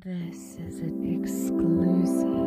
This is an exclusive.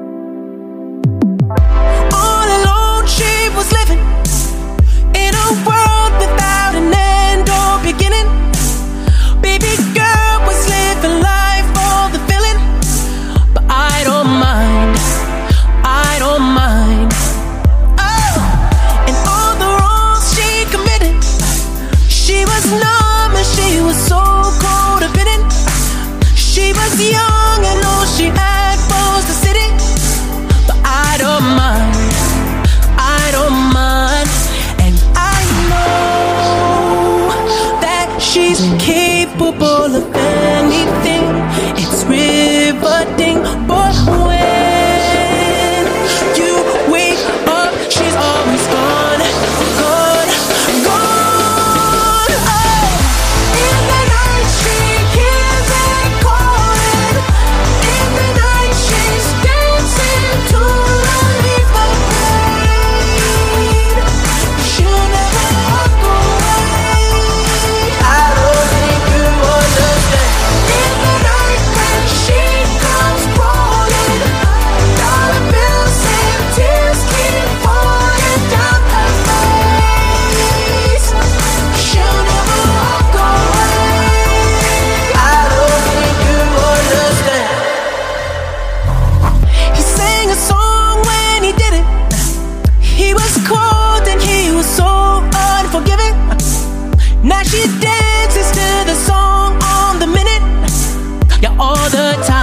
All alone she was living in a world without an end or beginning. Baby girl was living life for the feeling. But I don't mind, I don't mind. Oh, and all the wrongs she committed, she was numb and she was so codependent. She was young and all she had was the city. But I don't mind, I don't mind. And I know that she's capable of anything. It's riveting, but when you wake up, she's always gone, gone, gone. Oh, in the night she hears it calling. In the night she's dancing to relieve the pain. She'll never walk away. I don't think you understand. In the night when she comes crawling, dollar bills and tears keep falling down her face. She'll never walk away. I don't think you understand. He sang a song when he did it. He was cold and he was so unforgiving. Now she dances to the song on the minute. Yeah, all the time.